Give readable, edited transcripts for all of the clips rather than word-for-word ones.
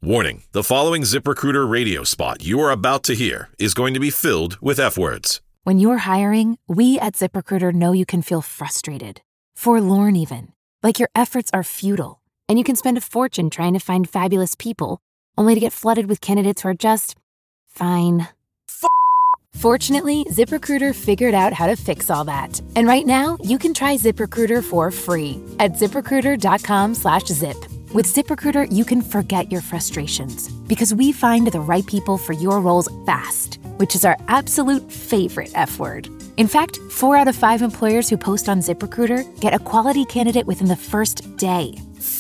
Warning, the following ZipRecruiter radio spot you are about to hear is going to be filled with F-words. When you're hiring, we at ZipRecruiter know you can feel frustrated, forlorn even, like your efforts are futile, and you can spend a fortune trying to find fabulous people, only to get flooded with candidates who are just fine. Fortunately, ZipRecruiter figured out how to fix all that. And right now, you can try ZipRecruiter for free at ZipRecruiter.com/zip. With ZipRecruiter, you can forget your frustrations because we find the right people for your roles fast, which is our absolute favorite F word. In fact, 4 out of 5 employers who post on ZipRecruiter get a quality candidate within the first day.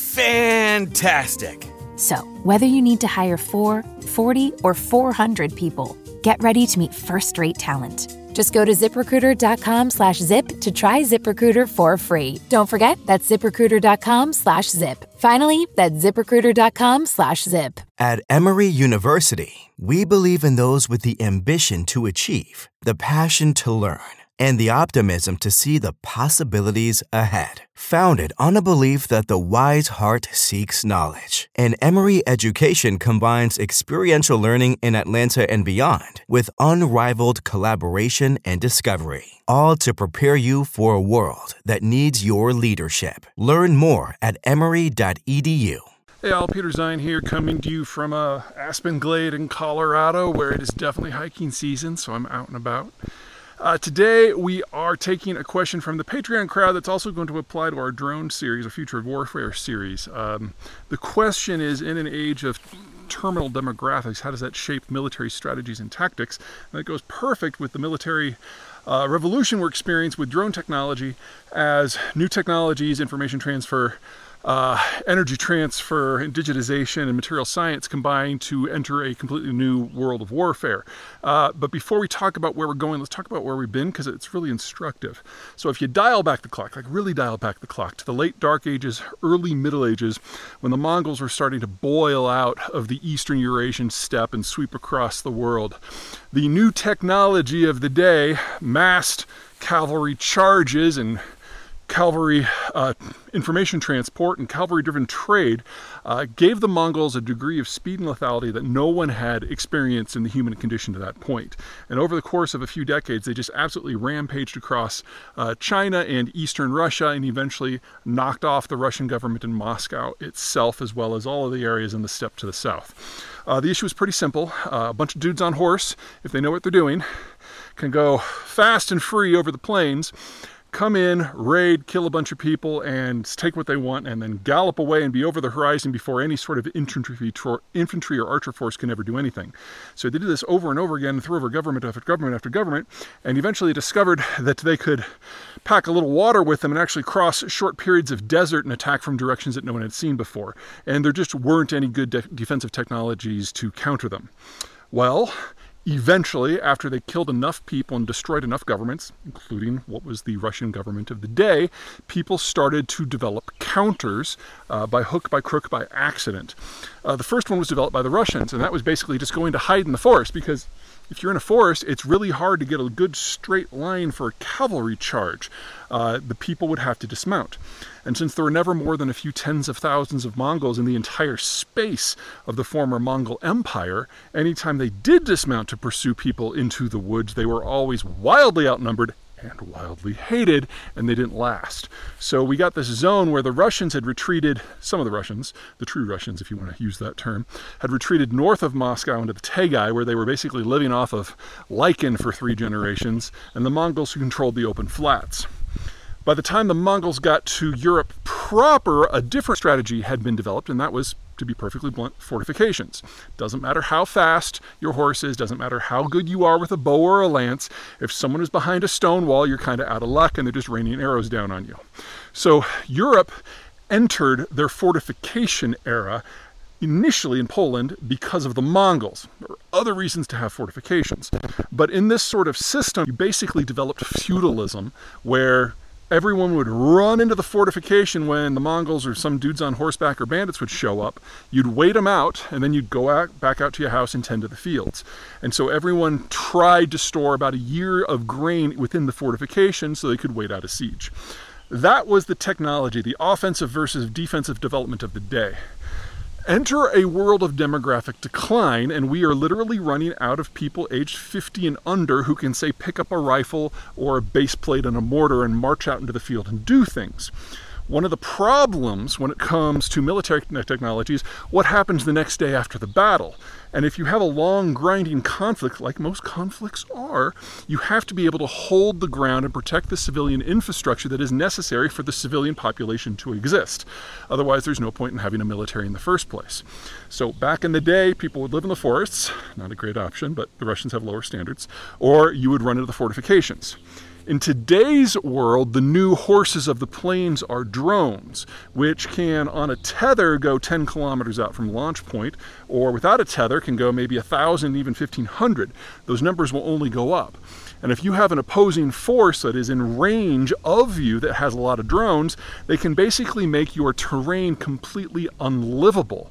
Fantastic! So, whether you need to hire 4, 40, or 400 people, get ready to meet first-rate talent. Just go to ZipRecruiter.com/zip to try ZipRecruiter for free. Don't forget, that's ZipRecruiter.com/zip. Finally, that's ZipRecruiter.com/zip. At Emory University, we believe in those with the ambition to achieve, the passion to learn, and the optimism to see the possibilities ahead. Founded on a belief that the wise heart seeks knowledge, and Emory education combines experiential learning in Atlanta and beyond with unrivaled collaboration and discovery, all to prepare you for a world that needs your leadership. Learn more at emory.edu. Hey all, Peter Zine here, coming to you from Aspen Glade in Colorado, where it is definitely hiking season, so I'm out and about. Today we are taking a question from the Patreon crowd that's also going to apply to our drone series, our Future of Warfare series. The question is, in an age of terminal demographics, how does that shape military strategies and tactics? And that goes perfect with the military revolution we're experiencing with drone technology, as new technologies, information transfer, energy transfer, and digitization and material science combine to enter a completely new world of warfare. But before we talk about where we're going, let's talk about where we've been, because it's really instructive. So if you dial back the clock, like really dial back the clock to the late Dark Ages, early Middle Ages, when the Mongols were starting to boil out of the Eastern Eurasian steppe and sweep across the world, the new technology of the day, massed cavalry charges and cavalry information transport and cavalry-driven trade gave the Mongols a degree of speed and lethality that no one had experienced in the human condition to that point. And over the course of a few decades, they just absolutely rampaged across China and Eastern Russia, and eventually knocked off the Russian government in Moscow itself, as well as all of the areas in the steppe to the south. The issue is pretty simple. A bunch of dudes on horse, if they know what they're doing, can go fast and free over the plains, come in, raid, kill a bunch of people, and take what they want, and then gallop away and be over the horizon before any sort of infantry or archer force can ever do anything. So they did this over and over again, threw over government after government after government, and eventually discovered that they could pack a little water with them and actually cross short periods of desert and attack from directions that no one had seen before. And there just weren't any good defensive technologies to counter them. Well, eventually, after they killed enough people and destroyed enough governments, including what was the Russian government of the day, people started to develop counters by hook, by crook, by accident. The first one was developed by the Russians, and that was basically just going to hide in the forest, because if you're in a forest, it's really hard to get a good straight line for a cavalry charge. The people would have to dismount. And since there were never more than a few tens of thousands of Mongols in the entire space of the former Mongol Empire, anytime they did dismount to pursue people into the woods, they were always wildly outnumbered and wildly hated, and they didn't last. So we got this zone where the Russians had retreated, some of the Russians, the true Russians if you want to use that term, had retreated north of Moscow into the Tagai, where they were basically living off of lichen for 3 generations, and the Mongols who controlled the open flats. By the time the Mongols got to Europe proper, a different strategy had been developed, and that was, to be perfectly blunt, fortifications. Doesn't matter how fast your horse is, doesn't matter how good you are with a bow or a lance, if someone is behind a stone wall, you're kind of out of luck and they're just raining arrows down on you. So Europe entered their fortification era initially in Poland because of the Mongols. There were other reasons to have fortifications. But in this sort of system, you basically developed feudalism, where everyone would run into the fortification when the Mongols or some dudes on horseback or bandits would show up. You'd wait them out, and then you'd go back out to your house and tend to the fields. And so everyone tried to store about a year of grain within the fortification so they could wait out a siege. That was the technology, the offensive versus defensive development of the day. Enter a world of demographic decline, and we are literally running out of people aged 50 and under who can, say, pick up a rifle or a base plate and a mortar and march out into the field and do things. One of the problems when it comes to military technology is what happens the next day after the battle. And if you have a long, grinding conflict, like most conflicts are, you have to be able to hold the ground and protect the civilian infrastructure that is necessary for the civilian population to exist. Otherwise, there's no point in having a military in the first place. So back in the day, people would live in the forests, not a great option, but the Russians have lower standards, or you would run into the fortifications. In today's world, the new horses of the plains are drones, which can, on a tether, go 10 kilometers out from launch point, or without a tether can go maybe 1,000, even 1,500. Those numbers will only go up. And if you have an opposing force that is in range of you that has a lot of drones, they can basically make your terrain completely unlivable.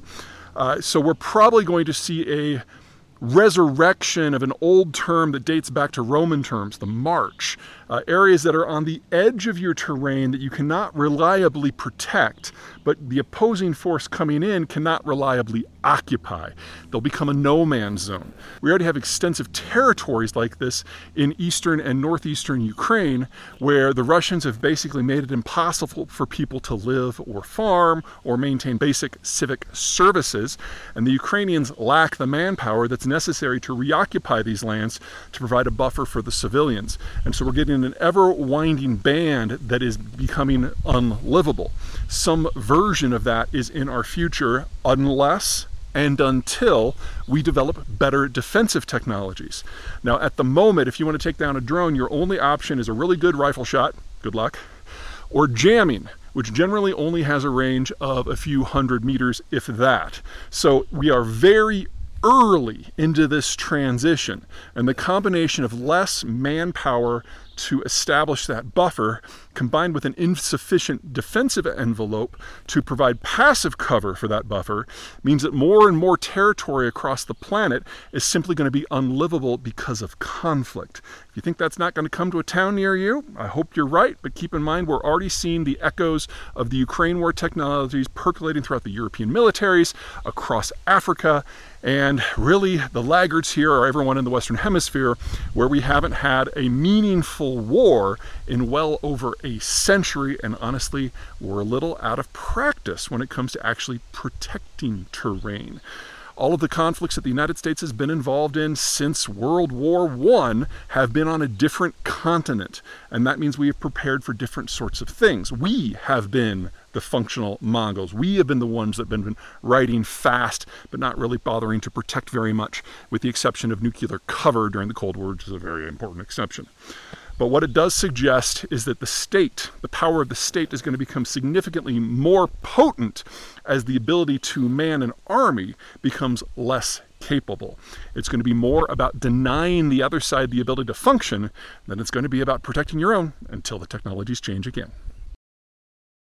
So we're probably going to see a resurrection of an old term that dates back to Roman terms, the march. Areas that are on the edge of your terrain that you cannot reliably protect, but the opposing force coming in cannot reliably occupy. They'll become a no man's zone. We already have extensive territories like this in eastern and northeastern Ukraine, where the Russians have basically made it impossible for people to live or farm or maintain basic civic services, and the Ukrainians lack the manpower that's necessary to reoccupy these lands to provide a buffer for the civilians. And so we're getting an ever-winding band that is becoming unlivable. Some version of that is in our future unless and until we develop better defensive technologies. Now, at the moment, if you want to take down a drone, your only option is a really good rifle shot, good luck, or jamming, which generally only has a range of a few hundred meters, if that. So we are very early into this transition, and the combination of less manpower to establish that buffer combined with an insufficient defensive envelope to provide passive cover for that buffer means that more and more territory across the planet is simply going to be unlivable because of conflict. If you think that's not going to come to a town near you, I hope you're right, but keep in mind we're already seeing the echoes of the Ukraine war technologies percolating throughout the European militaries, across Africa, and really the laggards here are everyone in the Western Hemisphere, where we haven't had a meaningful war in well over a century, and honestly, we're a little out of practice when it comes to actually protecting terrain. All of the conflicts that the United States has been involved in since World War I have been on a different continent, and that means we have prepared for different sorts of things. We have been the functional Mongols. We have been the ones that have been riding fast, but not really bothering to protect very much, with the exception of nuclear cover during the Cold War, which is a very important exception. But what it does suggest is that the state, the power of the state, is going to become significantly more potent as the ability to man an army becomes less capable. It's going to be more about denying the other side the ability to function than it's going to be about protecting your own until the technologies change again.